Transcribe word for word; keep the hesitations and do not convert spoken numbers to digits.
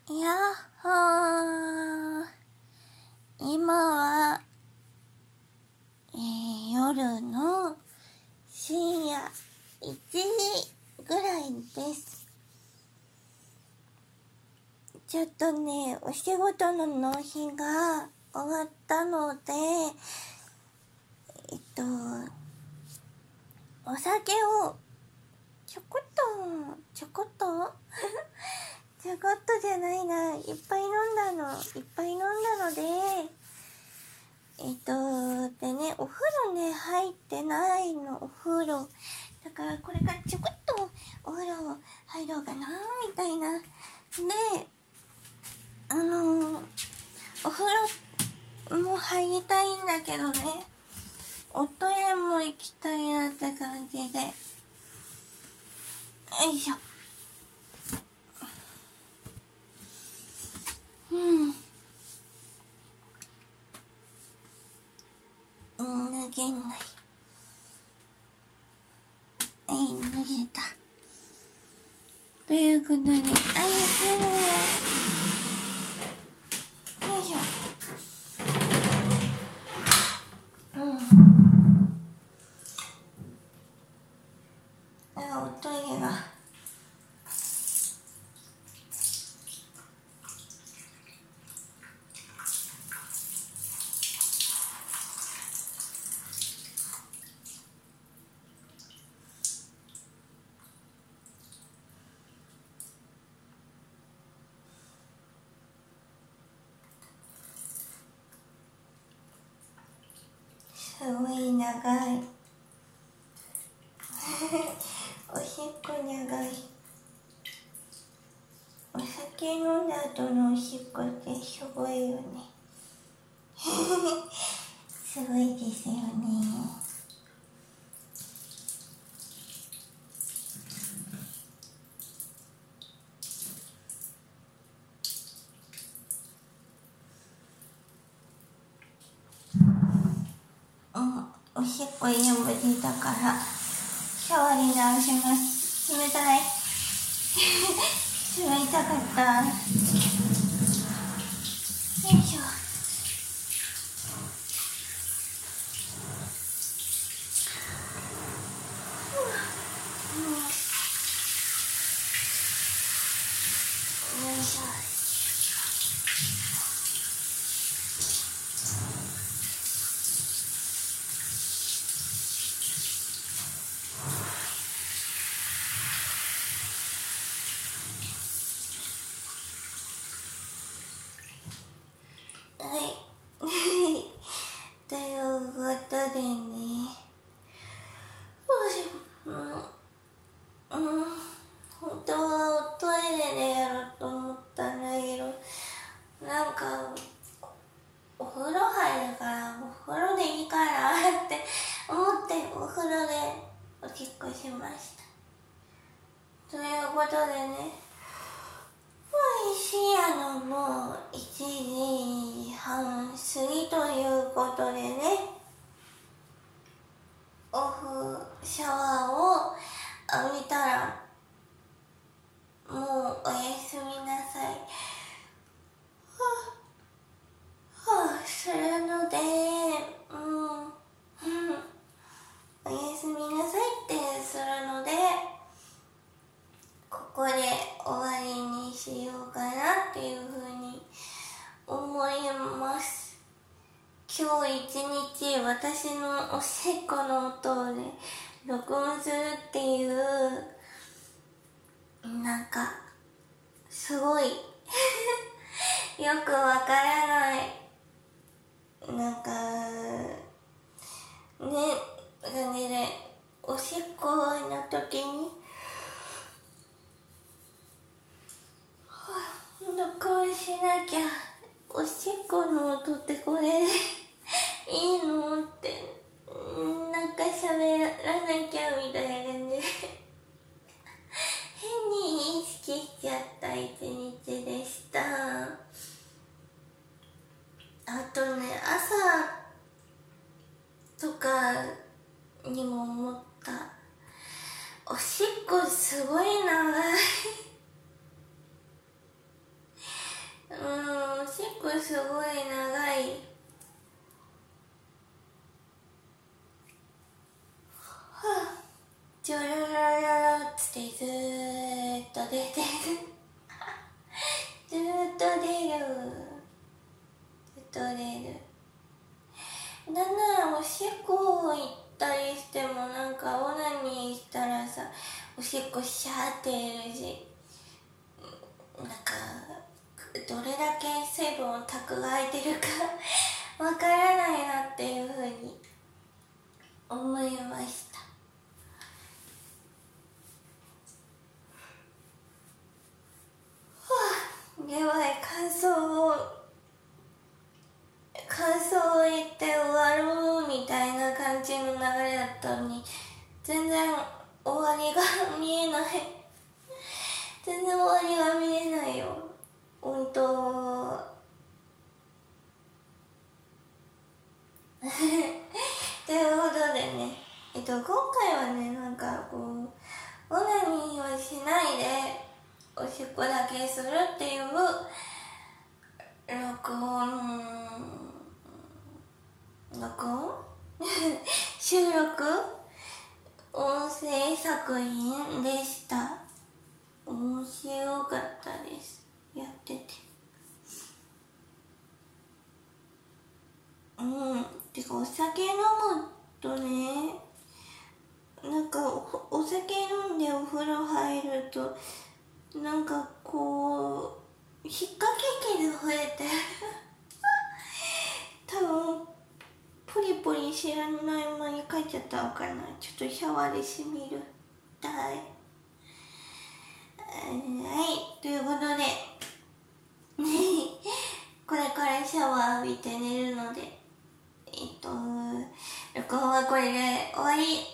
やっほー。今は、えー、夜の深夜いちじぐらいです。ちょっとね、お仕事の納品が終わったので、えっと、お酒をちょこっと、ちょこっとちょこっとじゃないな、いっぱい飲んだの、いっぱい飲んだので、えっと、でね、お風呂ね、入ってないの、お風呂。だからこれからちょこっとお風呂入ろうかな、みたいな。で、あのー、お風呂も入りたいんだけどね、おトイレも行きたいなって感じで。よいしょ。うん。うん、脱げない。はい、脱げた。ということで、あいするよ。よいしょ。うん。あ、おトイレが。すごい長い。おしっこ長い。お酒飲んだ後のおしっこってすごいよね。すごいですよね。うん、おしっこ全部出たからシャワーに直します。冷たい。冷たかった。よいしょ。うん、よいしょ。はい。ということでね。うん、うん、本当はトイレでやろうと思ったんだけど、なんか、お風呂入るから、お風呂でいいかなって思って、お風呂でおしっこしました。ということでね、深夜のもういちじはん過ぎということでね、お風シャワーを浴びたらもうおやすみなさい。はぁ、はぁ、するので、うん、うん、おやすみなさいってするので、ここで終わりにしようかなっていうふうに思います。今日一日私のおしっこの音をね、録音するっていう、なんか、すごい、よくわからない、なんか、ね、感じで、おしっこの時に、録音しなきゃ、おしっこの音ってこれでいいのって、なんか喋らなきゃみたいな感じで変に意識しちゃった一日でした。あとね、朝とかにも思った。おしっこすごい長いすごい長い。はあ、ジョロロロロつってずーっと出てるずーっと出るずっと出る。なんならおしっこ行ったりしても、なんかオナニーしたらさ、おしっこシャーって出るし、なんかどれだけ水分を蓄えてるかわからないなっていうふうに思いました。やばい、感想を感想を言って終わろうみたいな感じの流れだったのに、全然終わりが見えない。全然終わりが見えないよ。本当ということでね、えっと今回はね、なんかこうオナニーをしないでおしっこだけするっていう録音録音収録音声作品でした。面白かったです、やってて。うん、てかお酒飲むとね、なんか お, お酒飲んでお風呂入ると、なんかこう引っ掛け器が増えて多分ポリポリ知らない間に帰っちゃったのかな。ちょっとシャワーでしみる。はい、はい、ということでこれからシャワー浴びて寝るので、えっと録音はこれで終わり。